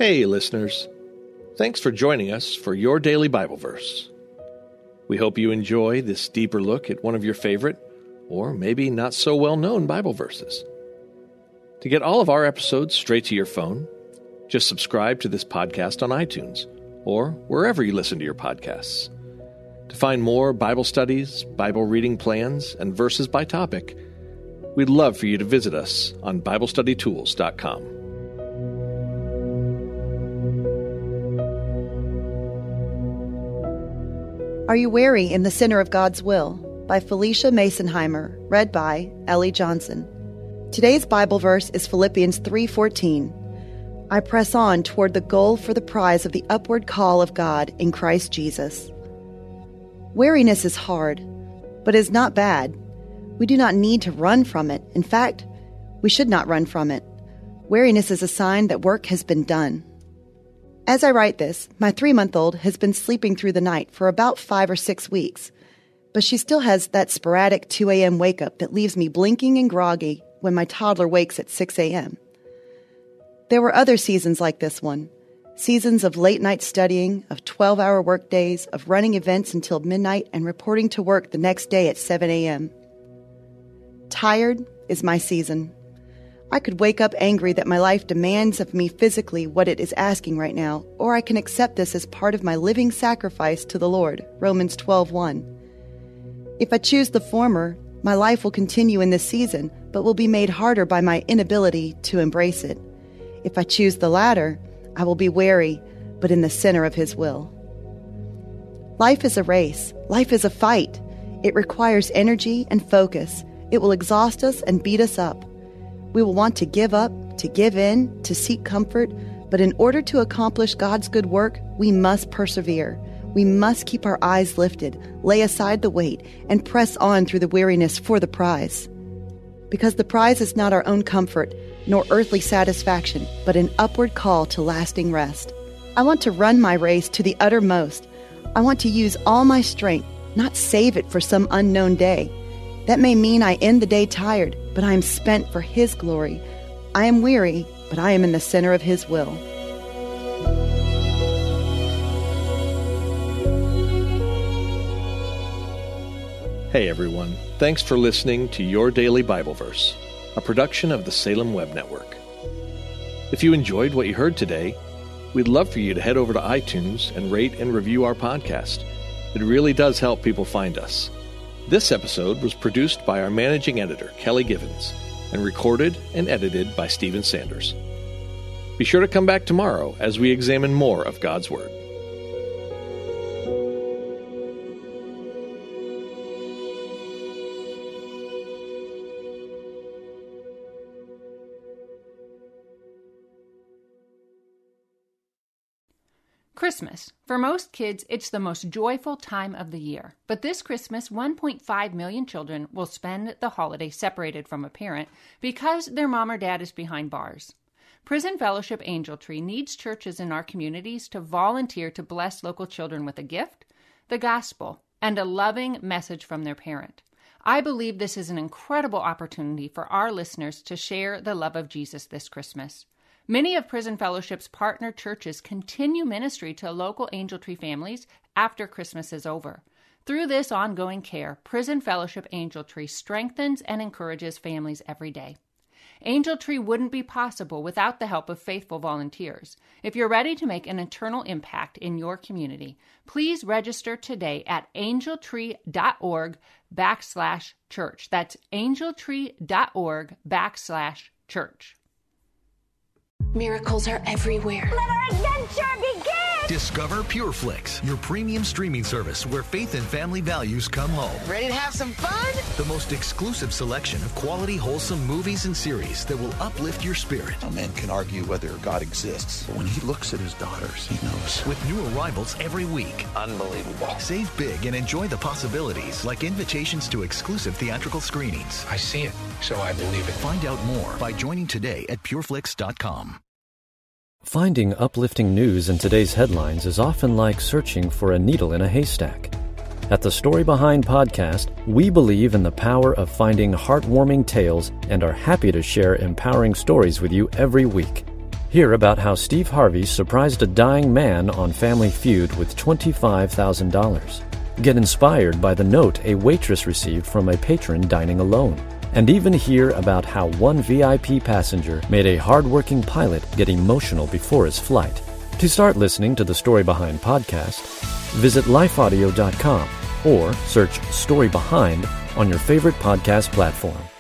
Hey, listeners. Thanks for joining us for your daily Bible verse. We hope you enjoy this deeper look at one of your favorite, or maybe not so well-known Bible verses. To get all of our episodes straight to your phone, just subscribe to this podcast on iTunes or wherever you listen to your podcasts. To find more Bible studies, Bible reading plans, and verses by topic, we'd love for you to visit us on BibleStudyTools.com. Are You Weary in the Center of God's Will? By Felicia Masonheimer, read by Ellie Johnson. Today's Bible verse is Philippians 3:14. I press on toward the goal for the prize of the upward call of God in Christ Jesus. Weariness is hard, but is not bad. We do not need to run from it. In fact, we should not run from it. Weariness is a sign that work has been done. As I write this, my 3-month-old has been sleeping through the night for about 5 or 6 weeks, but she still has that sporadic 2 a.m. wake-up that leaves me blinking and groggy when my toddler wakes at 6 a.m. There were other seasons like this one, seasons of late-night studying, of 12-hour workdays, of running events until midnight and reporting to work the next day at 7 a.m. Tired is my season. I could wake up angry that my life demands of me physically what it is asking right now, or I can accept this as part of my living sacrifice to the Lord, Romans 12:1. If I choose the former, my life will continue in this season, but will be made harder by my inability to embrace it. If I choose the latter, I will be weary, but in the center of His will. Life is a race. Life is a fight. It requires energy and focus. It will exhaust us and beat us up. We will want to give up, to give in, to seek comfort, but in order to accomplish God's good work, we must persevere. We must keep our eyes lifted, lay aside the weight, and press on through the weariness for the prize. Because the prize is not our own comfort, nor earthly satisfaction, but an upward call to lasting rest. I want to run my race to the uttermost. I want to use all my strength, not save it for some unknown day. That may mean I end the day tired, but I am spent for His glory. I am weary, but I am in the center of His will. Hey everyone, thanks for listening to Your Daily Bible Verse, a production of the Salem Web Network. If you enjoyed what you heard today, we'd love for you to head over to iTunes and rate and review our podcast. It really does help people find us. This episode was produced by our managing editor, Kelly Givens, and recorded and edited by Stephen Sanders. Be sure to come back tomorrow as we examine more of God's Word. Christmas. For most kids, it's the most joyful time of the year. But this Christmas, 1.5 million children will spend the holiday separated from a parent because their mom or dad is behind bars. Prison Fellowship Angel Tree needs churches in our communities to volunteer to bless local children with a gift, the gospel, and a loving message from their parent. I believe this is an incredible opportunity for our listeners to share the love of Jesus this Christmas. Many of Prison Fellowship's partner churches continue ministry to local Angel Tree families after Christmas is over. Through this ongoing care, Prison Fellowship Angel Tree strengthens and encourages families every day. Angel Tree wouldn't be possible without the help of faithful volunteers. If you're ready to make an eternal impact in your community, please register today at angeltree.org/church. That's angeltree.org/church. Miracles are everywhere. Let our adventure begin! Discover PureFlix, your premium streaming service where faith and family values come home. Ready to have some fun? The most exclusive selection of quality, wholesome movies and series that will uplift your spirit. A man can argue whether God exists, but when he looks at his daughters, he knows. With new arrivals every week. Unbelievable. Save big and enjoy the possibilities, like invitations to exclusive theatrical screenings. I see it, so I believe it. Find out more by joining today at pureflix.com. Finding uplifting news in today's headlines is often like searching for a needle in a haystack. At the Story Behind podcast, we believe in the power of finding heartwarming tales and are happy to share empowering stories with you every week. Hear about how Steve Harvey surprised a dying man on Family Feud with $25,000. Get inspired by the note a waitress received from a patron dining alone. And even hear about how one VIP passenger made a hardworking pilot get emotional before his flight. To start listening to the Story Behind podcast, visit lifeaudio.com or search Story Behind on your favorite podcast platform.